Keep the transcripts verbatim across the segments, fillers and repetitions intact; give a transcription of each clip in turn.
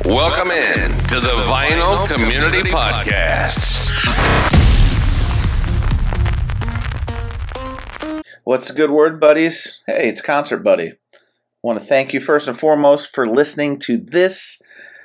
Welcome in to the Vinyl Community Podcast. What's a good word, buddies? Hey, it's Concert Buddy. I want to thank you first and foremost for listening to this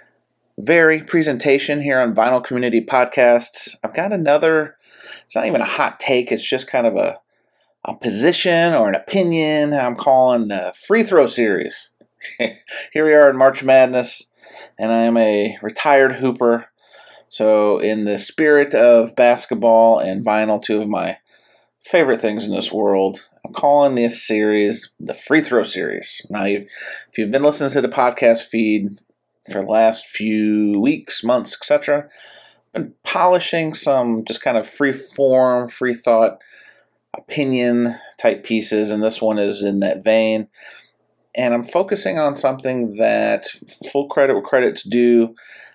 very presentation here on Vinyl Community Podcasts. I've got another, it's not even a hot take, it's just kind of a, a position or an opinion I'm calling the Free Throw Series. Here we are in March Madness, and I am a retired hooper. So in the spirit of basketball and vinyl, two of my favorite things in this world, I'm calling this series the Free Throw Series. Now, you, if you've been listening to the podcast feed for the last few weeks, months, et cetera, I've been polishing some just kind of free form, free thought, opinion type pieces, and this one is in that vein. And I'm focusing on something that, full credit where credit's due,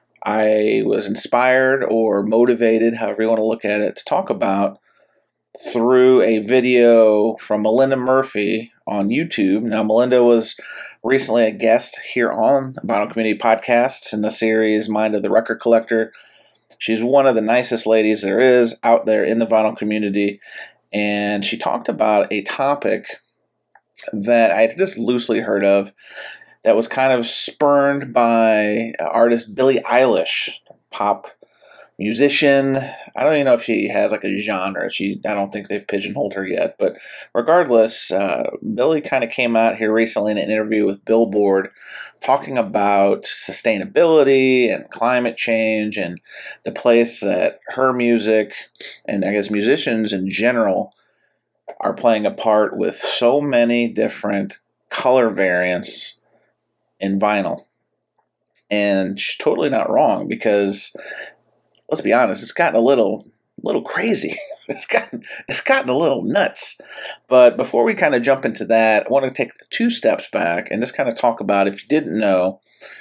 I was inspired or motivated, however you want to look at it, to talk about through a video from Melinda Murphy on YouTube. Now, Melinda was recently a guest here on Vinyl Community Podcasts in the series Mind of the Record Collector. She's one of the nicest ladies there is out there in the vinyl community, and she talked about a topic that I had just loosely heard of that was kind of spurned by artist Billie Eilish, pop musician. I don't even know if she has like a genre. She, I don't think they've pigeonholed her yet. But regardless, uh, Billie kind of came out here recently in an interview with Billboard talking about sustainability and climate change and the place that her music and I guess musicians in general are playing a part with so many different color variants in vinyl. And she's totally not wrong, because let's be honest, it's gotten a little little crazy. It's gotten it's gotten a little nuts. But before we kind of jump into that, I want to take two steps back and just kind of talk about, if you didn't know,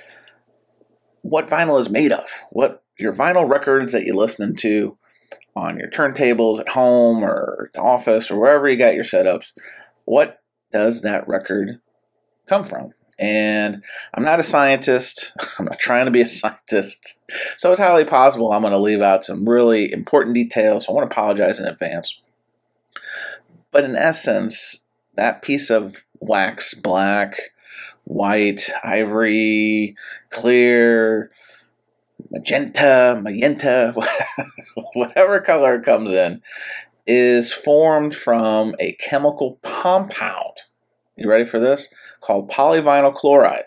what vinyl is made of. What your vinyl records that you're listening to on your turntables at home or the office or wherever you got your setups, what does that record come from? And I'm not a scientist. I'm not trying to be a scientist. So it's highly possible I'm going to leave out some really important details. So I want to apologize in advance. But in essence, that piece of wax, black, white, ivory, clear, magenta, magenta, whatever color it comes in, is formed from a chemical compound. You ready for this? Called polyvinyl chloride.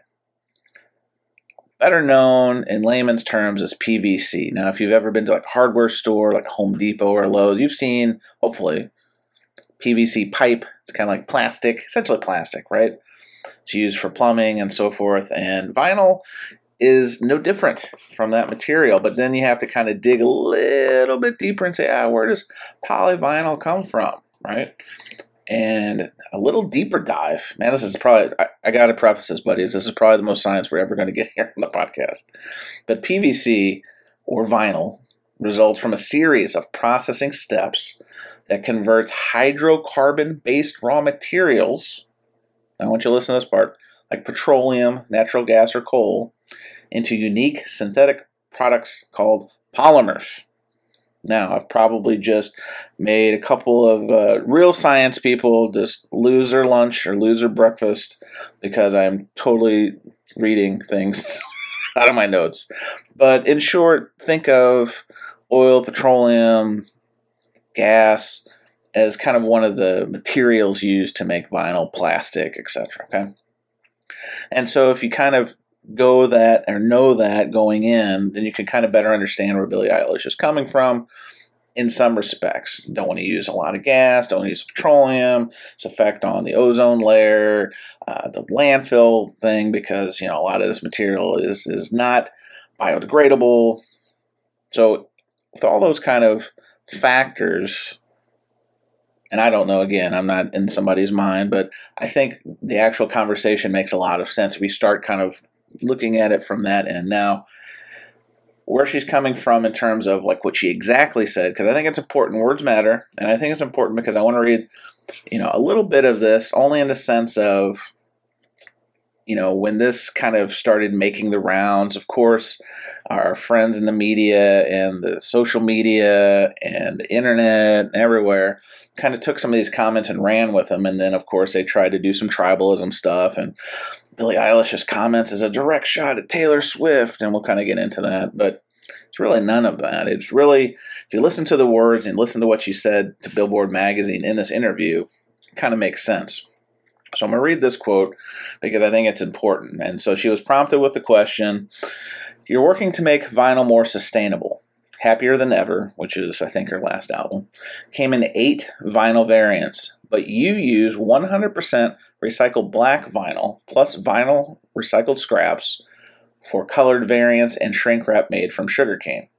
Better known in layman's terms as P V C. Now, if you've ever been to like a hardware store, like Home Depot or Lowe's, you've seen, hopefully, P V C pipe. It's kind of like plastic, essentially plastic, right? It's used for plumbing and so forth. And vinyl is no different from that material, but then you have to kind of dig a little bit deeper and say, ah, where does polyvinyl come from, right? And a little deeper dive, man, this is probably, I, I got to preface this, buddies, this is probably the most science we're ever going to get here on the podcast. But P V C, or vinyl, results from a series of processing steps that converts hydrocarbon-based raw materials, I want you to listen to this part, like petroleum, natural gas, or coal, into unique synthetic products called polymers. Now, I've probably just made a couple of uh, real science people just lose their lunch or lose their breakfast because I'm totally reading things out of my notes. But in short, think of oil, petroleum, gas as kind of one of the materials used to make vinyl, plastic, et cetera. Okay? And so if you kind of go that or know that going in, then you can kind of better understand where Billie Eilish is coming from in some respects. Don't want to use a lot of gas, don't want to use petroleum, its effect on the ozone layer, uh, the landfill thing, because, you know, a lot of this material is, is not biodegradable. So with all those kind of factors, and I don't know, again, I'm not in somebody's mind, but I think the actual conversation makes a lot of sense if we start kind of looking at it from that end. Now, where she's coming from in terms of like what she exactly said, because I think it's important. Words matter, and I think it's important because I want to read, you know, a little bit of this only in the sense of you know, when this kind of started making the rounds, of course, our friends in the media and the social media and the internet and everywhere kind of took some of these comments and ran with them. And then, of course, they tried to do some tribalism stuff. And Billie Eilish's comments is a direct shot at Taylor Swift. And we'll kind of get into that. But it's really none of that. It's really, if you listen to the words and listen to what she said to Billboard magazine in this interview, it kind of makes sense. So I'm going to read this quote because I think it's important. And so she was prompted with the question, you're working to make vinyl more sustainable. Happier Than Ever, which is, I think, her last album, came in eight vinyl variants, but you use one hundred percent recycled black vinyl plus vinyl recycled scraps for colored variants and shrink wrap made from sugarcane.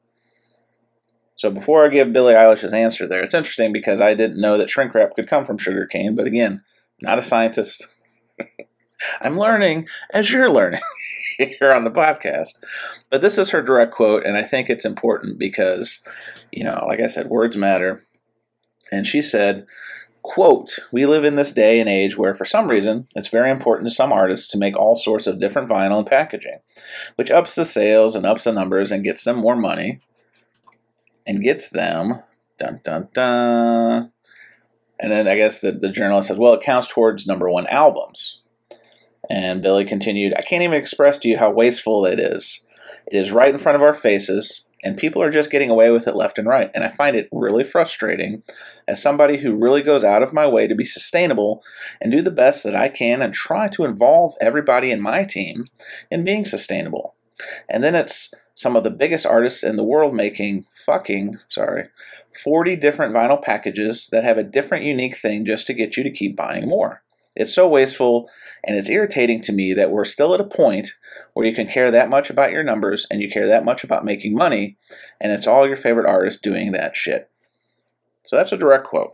So before I give Billie Eilish's answer there, it's interesting because I didn't know that shrink wrap could come from sugarcane, but again, not a scientist. I'm learning as you're learning here on the podcast. But this is her direct quote, and I think it's important because, you know, like I said, words matter. And she said, quote, we live in this day and age where for some reason it's very important to some artists to make all sorts of different vinyl and packaging, which ups the sales and ups the numbers and gets them more money and gets them, dun, dun, dun. And then I guess the, the journalist says, well, it counts towards number one albums. And Billie continued, I can't even express to you how wasteful it is. It is right in front of our faces, and people are just getting away with it left and right. And I find it really frustrating as somebody who really goes out of my way to be sustainable and do the best that I can and try to involve everybody in my team in being sustainable. And then it's some of the biggest artists in the world making fucking, sorry, forty different vinyl packages that have a different unique thing just to get you to keep buying more. It's so wasteful, and it's irritating to me that we're still at a point where you can care that much about your numbers and you care that much about making money, and it's all your favorite artists doing that shit. So that's a direct quote.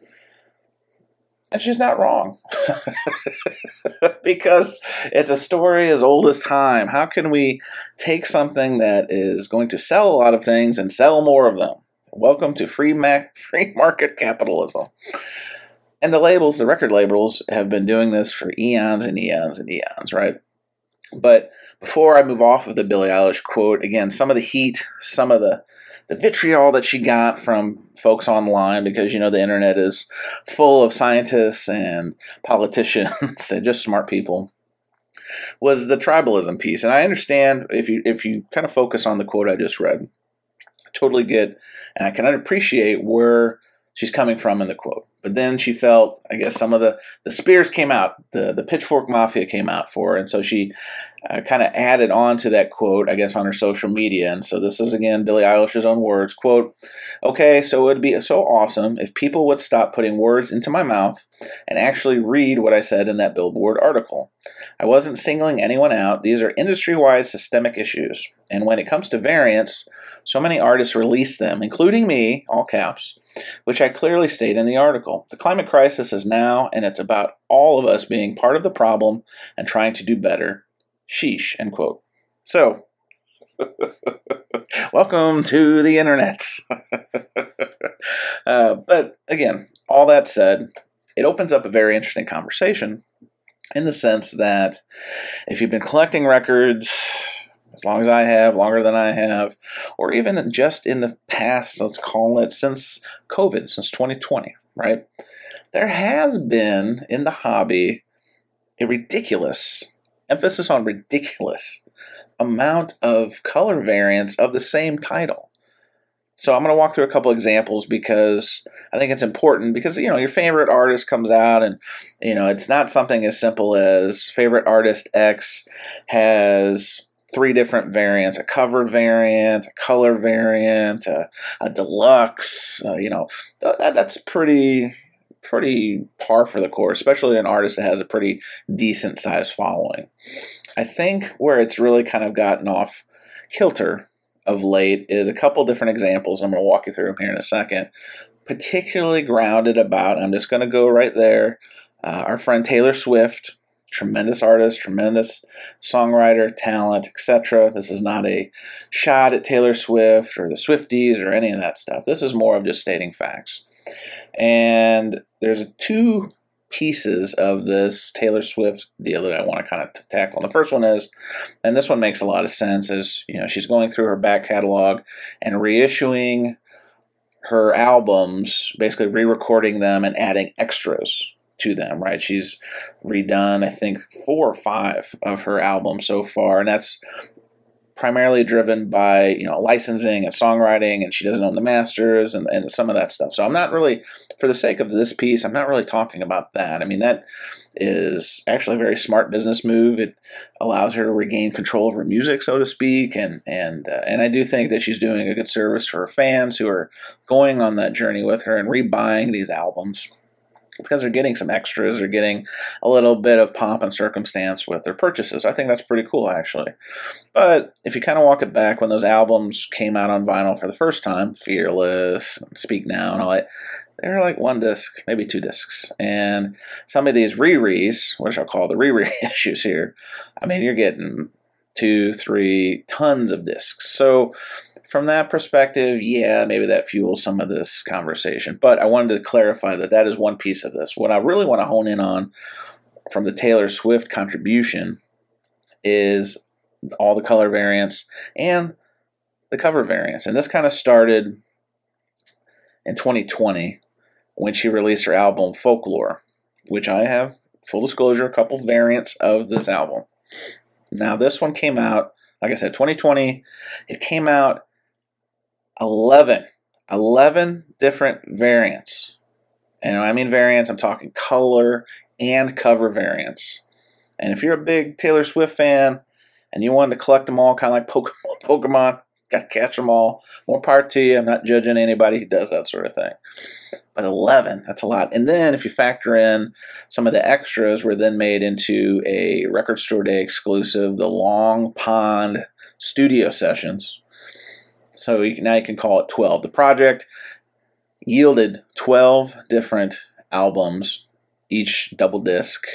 And she's not wrong. Because it's a story as old as time. How can we take something that is going to sell a lot of things and sell more of them? Welcome to free, ma- free market capitalism. And the labels, the record labels, have been doing this for eons and eons and eons, right? But before I move off of the Billie Eilish quote, again, some of the heat, some of the, the vitriol that she got from folks online, because, you know, the internet is full of scientists and politicians and just smart people, was the tribalism piece. And I understand if you if you kind of focus on the quote I just read, I totally get, and I can appreciate where she's coming from in the quote. But then she felt, I guess, some of the, the spears came out, the, the pitchfork mafia came out for her, and so she uh, kind of added on to that quote, I guess, on her social media. And so this is, again, Billie Eilish's own words, quote, okay, so it would be so awesome if people would stop putting words into my mouth and actually read what I said in that Billboard article. I wasn't singling anyone out. These are industry-wide systemic issues. And when it comes to variants, so many artists release them, including me, all caps, which I clearly state in the article. The climate crisis is now, and it's about all of us being part of the problem and trying to do better. Sheesh, end quote. So, welcome to the internet. uh, but again, all that said, it opens up a very interesting conversation in the sense that if you've been collecting records as long as I have, longer than I have, or even just in the past, let's call it since COVID, since twenty twenty, right? There has been in the hobby a ridiculous, emphasis on ridiculous, amount of color variants of the same title. So I'm going to walk through a couple examples because I think it's important because, you know, your favorite artist comes out and, you know, it's not something as simple as favorite artist X has three different variants, a cover variant, a color variant, a, a deluxe, uh, you know, that, that's pretty, pretty par for the course, especially an artist that has a pretty decent sized following. I think where it's really kind of gotten off kilter of late is a couple different examples. I'm going to walk you through them here in a second, particularly grounded about, I'm just going to go right there, uh, our friend Taylor Swift. Tremendous artist, tremendous songwriter, talent, et cetera. This is not a shot at Taylor Swift or the Swifties or any of that stuff. This is more of just stating facts. And there's two pieces of this Taylor Swift deal that I want to kind of t- tackle. And the first one is, and this one makes a lot of sense, is, you know, she's going through her back catalog and reissuing her albums, basically re-recording them and adding extras to them, right? She's redone, I think, four or five of her albums so far, and that's primarily driven by, you know, licensing and songwriting, and she doesn't own the masters and, and some of that stuff. So I'm not really, for the sake of this piece, I'm not really talking about that. I mean, that is actually a very smart business move. It allows her to regain control of her music, so to speak, and and uh, and I do think that she's doing a good service for her fans who are going on that journey with her and rebuying these albums, because they're getting some extras, they're getting a little bit of pomp and circumstance with their purchases. I think that's pretty cool, actually. But if you kind of walk it back, when those albums came out on vinyl for the first time, Fearless, Speak Now, and all that, they were like one disc, maybe two discs. And some of these re-re's, which I'll call the re-reissues here, I mean, you're getting two, three, tons of discs. So from that perspective, yeah, maybe that fuels some of this conversation. But I wanted to clarify that that is one piece of this. What I really want to hone in on from the Taylor Swift contribution is all the color variants and the cover variants. And this kind of started in twenty twenty when she released her album Folklore, which I have, full disclosure, a couple variants of this album. Now, this one came out, like I said, twenty twenty. It came out eleven, eleven different variants. And when I mean variants, I'm talking color and cover variants. And if you're a big Taylor Swift fan and you wanted to collect them all, kind of like Pokemon, Pokemon, got to catch them all, more power to you. I'm not judging anybody who does that sort of thing. But eleven, that's a lot. And then if you factor in some of the extras were then made into a Record Store Day exclusive, the Long Pond studio sessions. So you can, now you can call it twelve. The project yielded twelve different albums, each double disc.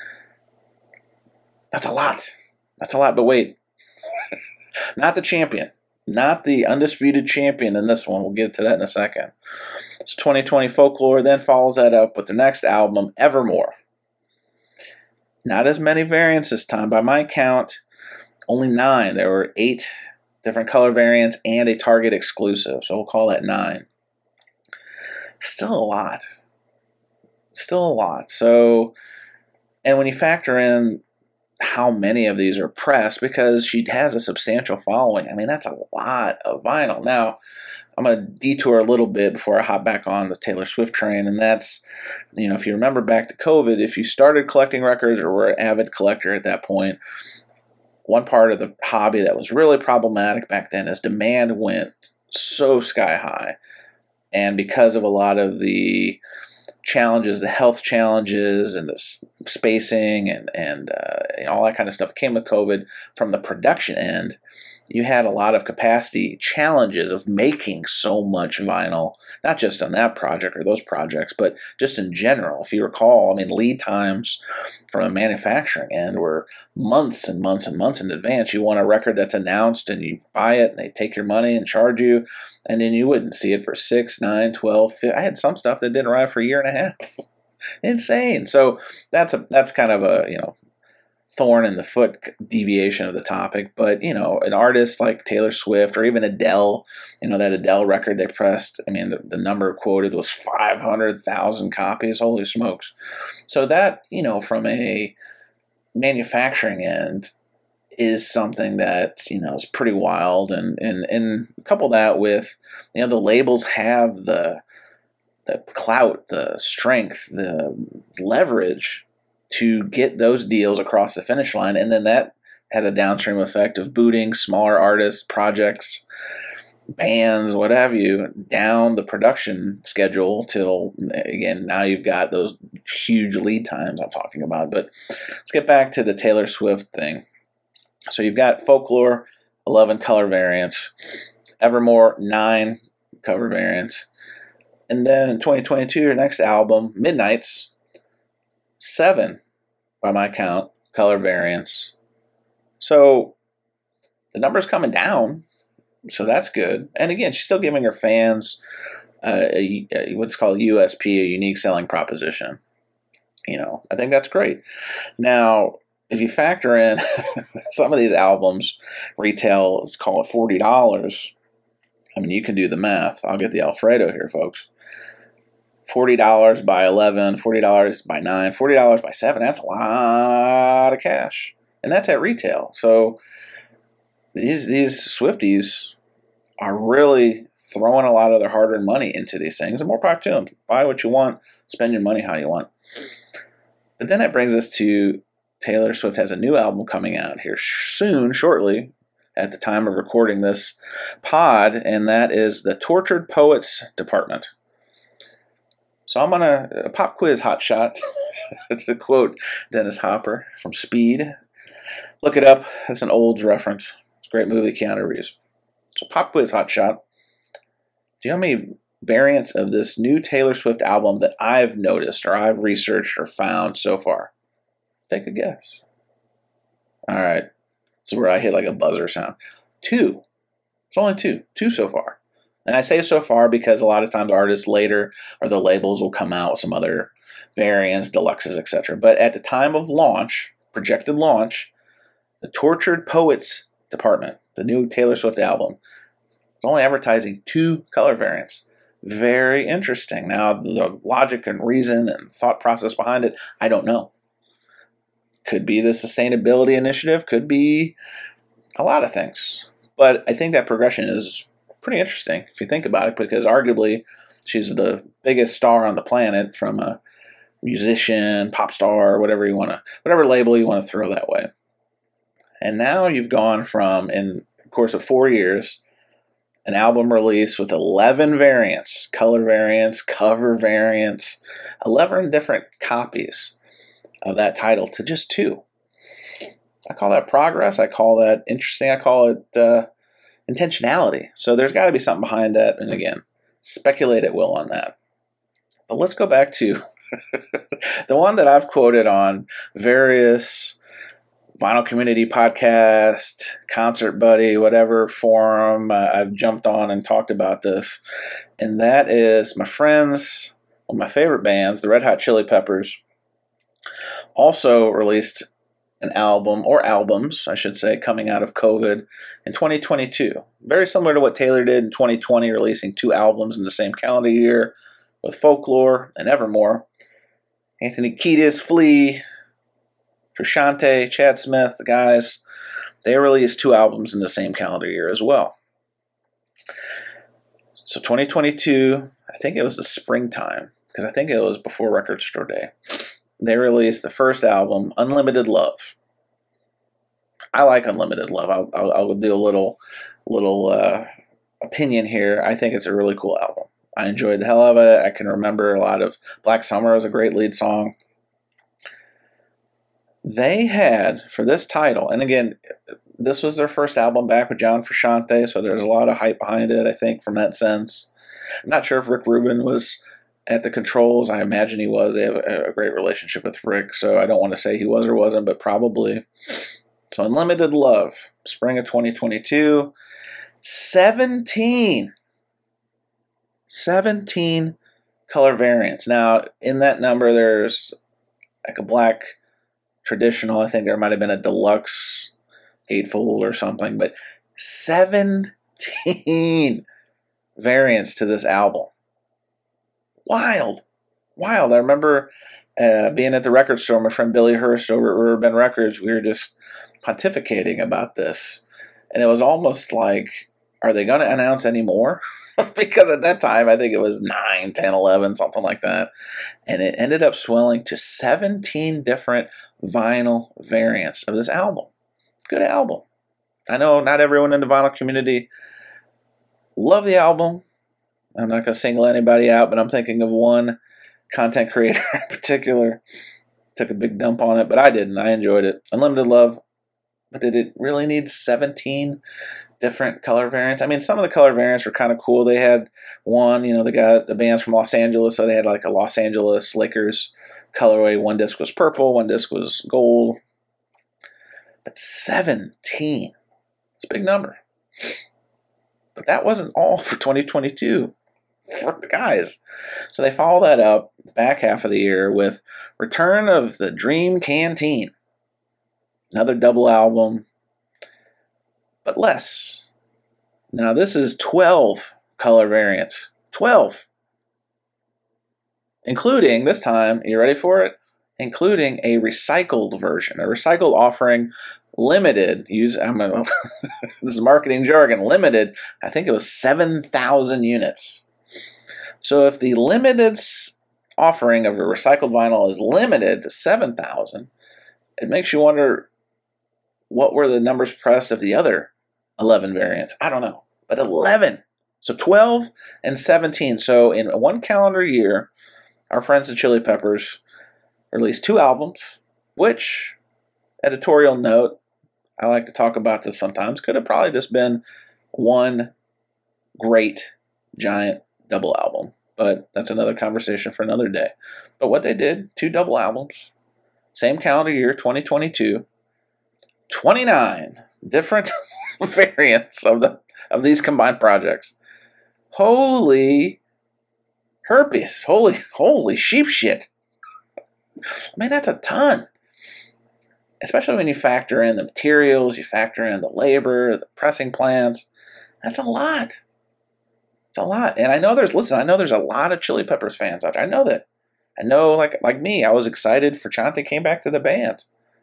That's a lot. That's a lot. But wait, not the champion. Not the undisputed champion in this one. We'll get to that in a second. So twenty twenty Folklore then follows that up with the next album, Evermore. Not as many variants this time. By my count, only nine. There were eight different color variants and a Target exclusive. So we'll call that nine. Still a lot. Still a lot. So, and when you factor in how many of these are pressed, because she has a substantial following, I mean, that's a lot of vinyl. Now, I'm going to detour a little bit before I hop back on the Taylor Swift train, and that's, you know, if you remember back to COVID, if you started collecting records or were an avid collector at that point, one part of the hobby that was really problematic back then is demand went so sky high. And because of a lot of the challenges, the health challenges and the spacing and, and uh, all that kind of stuff came with COVID from the production end, you had a lot of capacity challenges of making so much vinyl, not just on that project or those projects, but just in general. If you recall, I mean, lead times from a manufacturing end were months and months and months in advance. You want a record that's announced and you buy it and they take your money and charge you, and then you wouldn't see it for six, nine, twelve, fifteen. I had some stuff that didn't arrive for a year and a half. Insane. So that's a that's kind of a, you know, thorn in the foot deviation of the topic. But, you know, an artist like Taylor Swift or even Adele, you know, that Adele record they pressed, I mean, the, the number quoted was five hundred thousand copies. Holy smokes. So that, you know, from a manufacturing end is something that, you know, is pretty wild. And, and, and couple that with, you know, the labels have the, the clout, the strength, the leverage to get those deals across the finish line. And then that has a downstream effect of booting smaller artists, projects, bands, what have you, down the production schedule till, again, now you've got those huge lead times I'm talking about. But let's get back to the Taylor Swift thing. So you've got Folklore, eleven color variants, Evermore, nine cover variants. And then in twenty twenty-two, your next album, Midnights, seven, by my count, color variants. So the number's coming down, so that's good. And again, she's still giving her fans uh, a, a, what's called U S P, a unique selling proposition. You know, I think that's great. Now, if you factor in some of these albums retail, let's call it forty dollars. I mean, you can do the math. I'll get the Alfredo here, folks. forty dollars by eleven, forty dollars by nine, forty dollars by seven. That's a lot of cash. And that's at retail. So these these Swifties are really throwing a lot of their hard-earned money into these things. And more power to them. Buy what you want. Spend your money how you want. But then that brings us to Taylor Swift has a new album coming out here soon, shortly, at the time of recording this pod, and that is the Tortured Poets Department. So I'm on a, a pop quiz hot shot to quote Dennis Hopper from Speed. Look it up. It's an old reference. It's a great movie, Keanu Reeves. So pop quiz hot shot. Do you know how many variants of this new Taylor Swift album that I've noticed or I've researched or found so far? Take a guess. All right. This is where I hit like a buzzer sound. Two. It's only two. Two so far. And I say so far because a lot of times artists later or the labels will come out with some other variants, deluxes, et cetera. But at the time of launch, projected launch, the Tortured Poets Department, the new Taylor Swift album, is only advertising two color variants. Very interesting. Now, the logic and reason and thought process behind it, I don't know. Could be the sustainability initiative, could be a lot of things. But I think that progression is pretty interesting if you think about it, because arguably she's the biggest star on the planet, from a musician, pop star, whatever you want to, whatever label you want to throw that way. And now you've gone from, in the course of four years, an album release with eleven variants, color variants, cover variants, eleven different copies of that title to just two. I call that progress. I call that interesting. I call it uh, intentionality. So there's got to be something behind that. And again, speculate at will on that. But let's go back to the one that I've quoted on various Vinyl Community Podcast, Concert Buddy, whatever forum uh, I've jumped on and talked about this. And that is my friends, one of my favorite bands, the Red Hot Chili Peppers, also released an album, or albums, I should say, coming out of COVID in twenty twenty-two. Very similar to what Taylor did in twenty twenty, releasing two albums in the same calendar year with Folklore and Evermore. Anthony Kiedis, Flea, Frusciante, Chad Smith, the guys, they released two albums in the same calendar year as well. So twenty twenty-two, I think it was the springtime, because I think it was before Record Store Day. They released the first album, Unlimited Love. I like Unlimited Love. I'll, I'll, I'll do a little, little uh, opinion here. I think it's a really cool album. I enjoyed the hell of it. I can remember a lot of Black Summer as a great lead song. They had, for this title, and again, this was their first album back with John Frusciante, so there's a lot of hype behind it, I think, from that sense. I'm not sure if Rick Rubin was at the controls. I imagine he was. They have a, a great relationship with Rick, so I don't want to say he was or wasn't, but probably. So Unlimited Love, spring of twenty twenty-two, seventeen, seventeen color variants. Now, in that number, there's like a black traditional. I think there might have been a deluxe gatefold or something, but seventeen variants to this album. Wild. Wild. I remember uh, being at the record store, my friend Billy Hurst over at Riverbend Records, we were just pontificating about this. And it was almost like, are they going to announce any more? Because at that time, I think it was nine, ten, eleven, something like that. And it ended up swelling to seventeen different vinyl variants of this album. Good album. I know not everyone in the vinyl community love the album. I'm not going to single anybody out, but I'm thinking of one content creator in particular. Took a big dump on it, but I didn't. I enjoyed it. Unlimited Love. But did it really need seventeen different color variants? I mean, some of the color variants were kind of cool. They had one, you know, they got the band's from Los Angeles, so they had like a Los Angeles Lakers colorway. One disc was purple, one disc was gold. But seventeen. It's a big number. But that wasn't all for twenty twenty-two. for the guys. So they follow that up back half of the year with Return of the Dream Canteen. Another double album, but less. Now this is twelve color variants. twelve. Including, this time, are you ready for it? Including a recycled version. A recycled offering, limited, use, I'm gonna, this is marketing jargon, limited, I think it was seven thousand units. So if the limited offering of a recycled vinyl is limited to seven thousand, it makes you wonder, what were the numbers pressed of the other eleven variants? I don't know, but eleven. So twelve and seventeen. So in one calendar year, our friends at Chili Peppers released two albums, which, editorial note, I like to talk about this sometimes, could have probably just been one great, giant double album. But that's another conversation for another day. But what they did, two double albums, same calendar year, twenty twenty-two, twenty-nine different variants of the of these combined projects. Holy herpes. Holy, holy sheep shit. I mean, that's a ton. Especially when you factor in the materials, you factor in the labor, the pressing plants. That's a lot. It's a lot. And I know there's, listen, I know there's a lot of Chili Peppers fans out there. I know that. I know, like like me, I was excited for Chante came back to the band.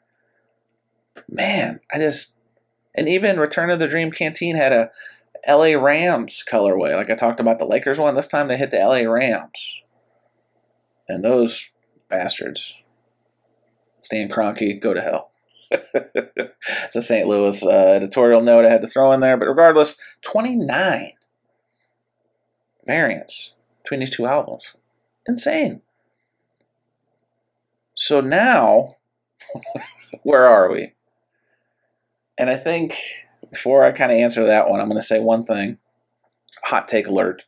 Man, I just, and even Return of the Dream Canteen had a L A Rams colorway. Like I talked about the Lakers one, this time they hit the L A Rams. And those bastards, Stan Kroenke, go to hell. It's a Saint Louis uh, editorial note I had to throw in there. But regardless, twenty-nine variants between these two albums. Insane. So now, where are we? And I think before I kind of answer that one, I'm going to say one thing. Hot take alert.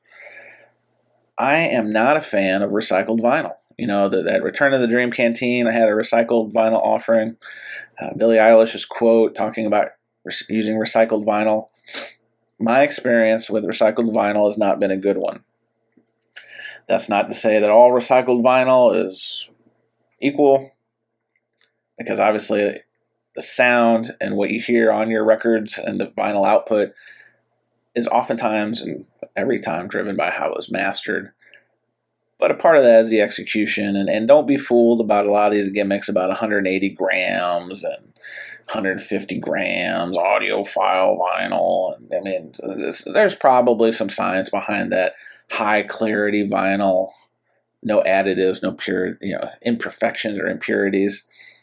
I am not a fan of recycled vinyl. You know, the, that Return of the Dream Canteen, I had a recycled vinyl offering. Uh, Billie Eilish's quote talking about re- using recycled vinyl. My experience with recycled vinyl has not been a good one. That's not to say that all recycled vinyl is equal, because obviously the sound and what you hear on your records and the vinyl output is oftentimes and every time driven by how it was mastered. But a part of that is the execution, and, and don't be fooled about a lot of these gimmicks about one hundred eighty grams and one hundred fifty grams audiophile vinyl. I mean, there's probably some science behind that high clarity vinyl, no additives, no pure, you know, imperfections or impurities.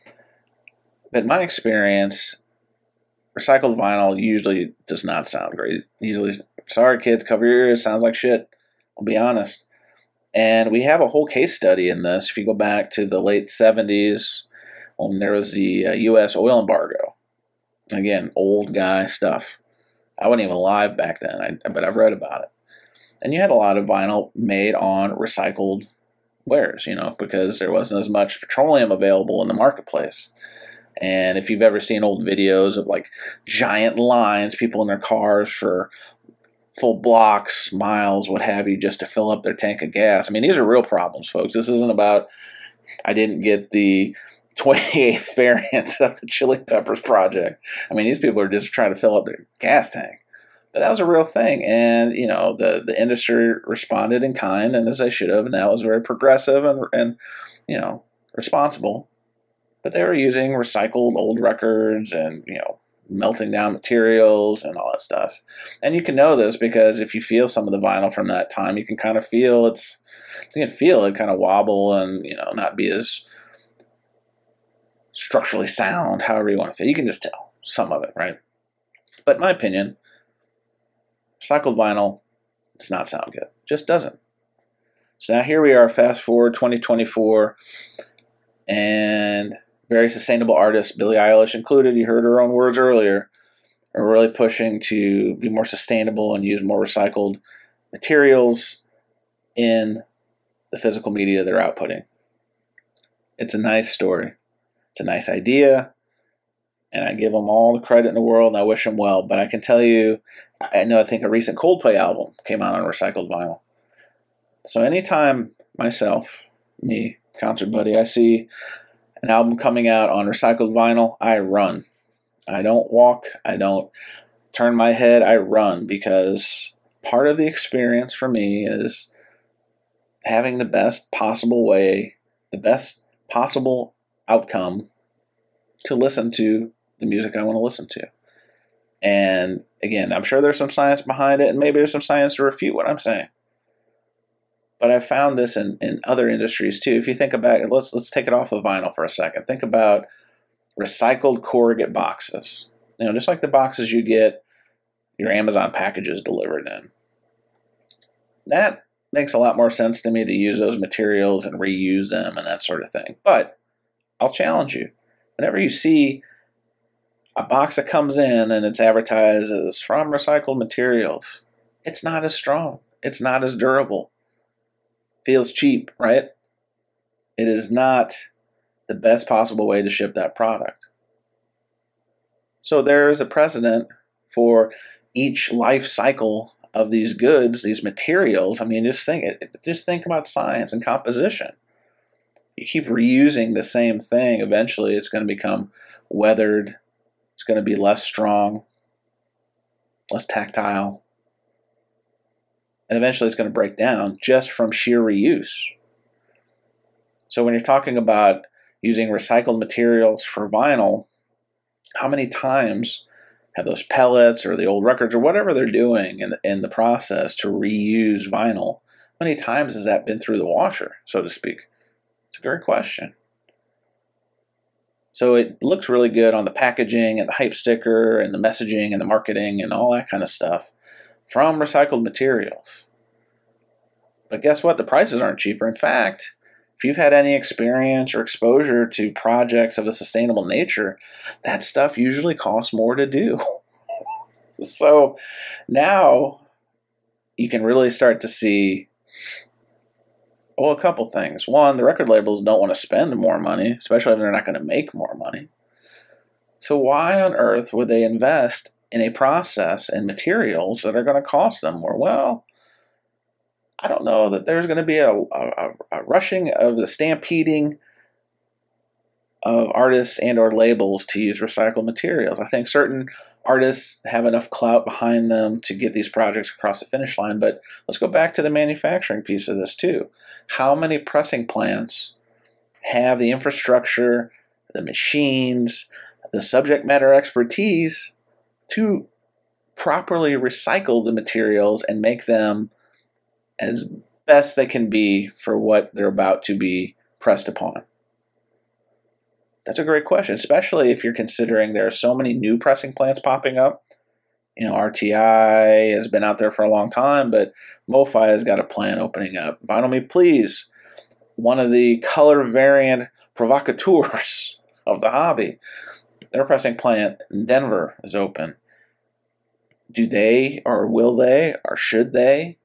But in my experience, recycled vinyl usually does not sound great. Usually, sorry kids, cover your ears, sounds like shit. I'll be honest. And we have a whole case study in this. If you go back to the late seventies, when there was the uh, U S oil embargo. Again, old guy stuff. I wasn't even alive back then, I, but I've read about it. And you had a lot of vinyl made on recycled wares, you know, because there wasn't as much petroleum available in the marketplace. And if you've ever seen old videos of like giant lines, people in their cars for full blocks, miles, what have you, just to fill up their tank of gas. I mean, these are real problems, folks. This isn't about, I didn't get the twenty-eighth variant of the Chili Peppers project. I mean, these people are just trying to fill up their gas tank. But that was a real thing. And, you know, the, the industry responded in kind, and as they should have, and that was very progressive and, and, you know, responsible. But they were using recycled old records and, you know, melting down materials and all that stuff. And you can know this because if you feel some of the vinyl from that time, you can kind of feel it's, you can feel it kind of wobble and, you know, not be as structurally sound, however you want to feel. You can just tell some of it, right? But in my opinion, recycled vinyl does not sound good. Just doesn't. So now here we are, fast forward twenty twenty-four, and very sustainable artists, Billie Eilish included, you heard her own words earlier, are really pushing to be more sustainable and use more recycled materials in the physical media they're outputting. It's a nice story. It's a nice idea, and I give them all the credit in the world, and I wish them well. But I can tell you, I know I think a recent Coldplay album came out on recycled vinyl. So anytime myself, me, Concert Buddy, I see an album coming out on recycled vinyl, I run. I don't walk. I don't turn my head. I run, because part of the experience for me is having the best possible way, the best possible outcome to listen to the music I want to listen to. And again, I'm sure there's some science behind it, and maybe there's some science to refute what I'm saying. But I've found this in, in other industries too. If you think about it, let's let's take it off of vinyl for a second. Think about recycled corrugate boxes. You know, just like the boxes you get your Amazon packages delivered in. That makes a lot more sense to me, to use those materials and reuse them and that sort of thing. But I'll challenge you. Whenever you see a box that comes in and it's advertised as from recycled materials, it's not as strong. It's not as durable. Feels cheap, right? It is not the best possible way to ship that product. So there is a precedent for each life cycle of these goods, these materials. I mean, just think just think about science and composition. You keep reusing the same thing, eventually it's going to become weathered. It's going to be less strong, less tactile. And eventually it's going to break down just from sheer reuse. So when you're talking about using recycled materials for vinyl, how many times have those pellets or the old records or whatever they're doing in the, in the process to reuse vinyl, how many times has that been through the washer, so to speak? It's a great question. So it looks really good on the packaging and the hype sticker and the messaging and the marketing and all that kind of stuff from recycled materials. But guess what? The prices aren't cheaper. In fact, if you've had any experience or exposure to projects of a sustainable nature, that stuff usually costs more to do. So now you can really start to see, well, a couple things. One, the record labels don't want to spend more money, especially if they're not going to make more money. So why on earth would they invest in a process and materials that are going to cost them more? Well, I don't know that there's going to be a, a, a rushing of the stampeding of artists and or labels to use recycled materials. I think certain artists have enough clout behind them to get these projects across the finish line. But let's go back to the manufacturing piece of this too. How many pressing plants have the infrastructure, the machines, the subject matter expertise to properly recycle the materials and make them as best they can be for what they're about to be pressed upon? That's a great question, especially if you're considering there are so many new pressing plants popping up. You know, R T I has been out there for a long time, but MoFi has got a plant opening up. Vinyl Me Please, one of the color variant provocateurs of the hobby, their pressing plant in Denver is open. Do they, or will they, or should they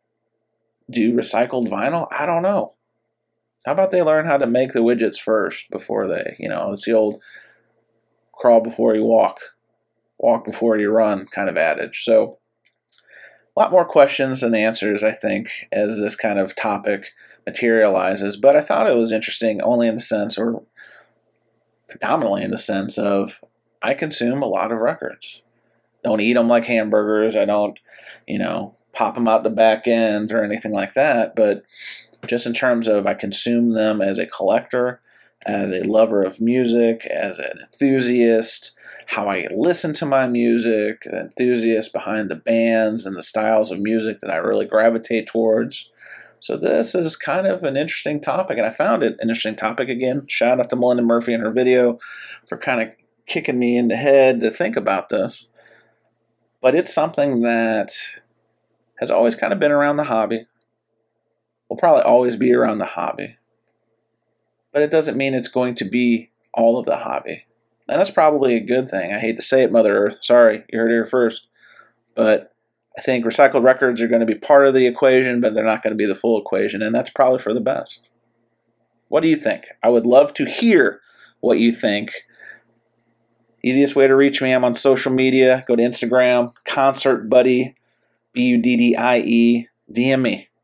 do recycled vinyl? I don't know. How about they learn how to make the widgets first before they, you know, it's the old crawl before you walk, walk before you run kind of adage. So a lot more questions than answers, I think, as this kind of topic materializes. But I thought it was interesting only in the sense, or predominantly in the sense of, I consume a lot of records. Don't eat them like hamburgers. I don't, you know, pop them out the back ends or anything like that. But just in terms of, I consume them as a collector, as a lover of music, as an enthusiast, how I listen to my music, an enthusiast behind the bands and the styles of music that I really gravitate towards. So this is kind of an interesting topic, and I found it an interesting topic. Again, shout out to Melinda Murphy and her video for kind of kicking me in the head to think about this. But it's something that has always kind of been around the hobby. Will probably always be around the hobby. But it doesn't mean it's going to be all of the hobby. And that's probably a good thing. I hate to say it, Mother Earth. Sorry, you heard it here first. But I think recycled records are going to be part of the equation, but they're not going to be the full equation. And that's probably for the best. What do you think? I would love to hear what you think. Easiest way to reach me, I'm on social media. Go to Instagram, Concert Buddy, B U D D I E. D M me.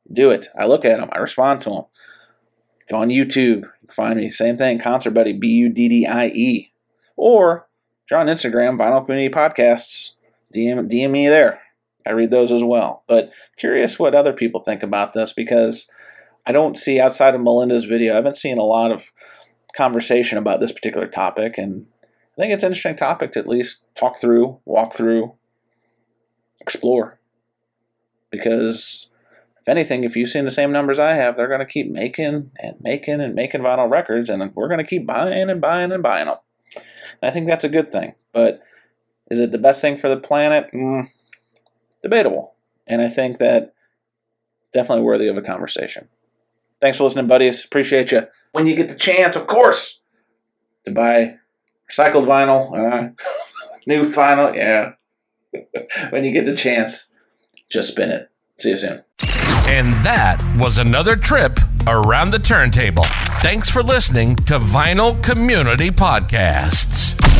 Do it. I look at them. I respond to them. Go on YouTube. You can find me. Same thing. Concert Buddy, B U D D I E. Or if you're on Instagram, Vinyl Community Podcasts, D M, D M me there. I read those as well. But curious what other people think about this, because I don't see, outside of Melinda's video, I haven't seen a lot of conversation about this particular topic. And I think it's an interesting topic to at least talk through, walk through, explore. Because if anything, if you've seen the same numbers I have, they're going to keep making and making and making vinyl records, and we're going to keep buying and buying and buying them. And I think that's a good thing. But is it the best thing for the planet? Mm, debatable. And I think that it's definitely worthy of a conversation. Thanks for listening, buddies. Appreciate you. When you get the chance, of course, to buy recycled vinyl, uh, new vinyl, yeah. When you get the chance, just spin it. See you soon. And that was another trip around the turntable. Thanks for listening to Vinyl Community Podcasts.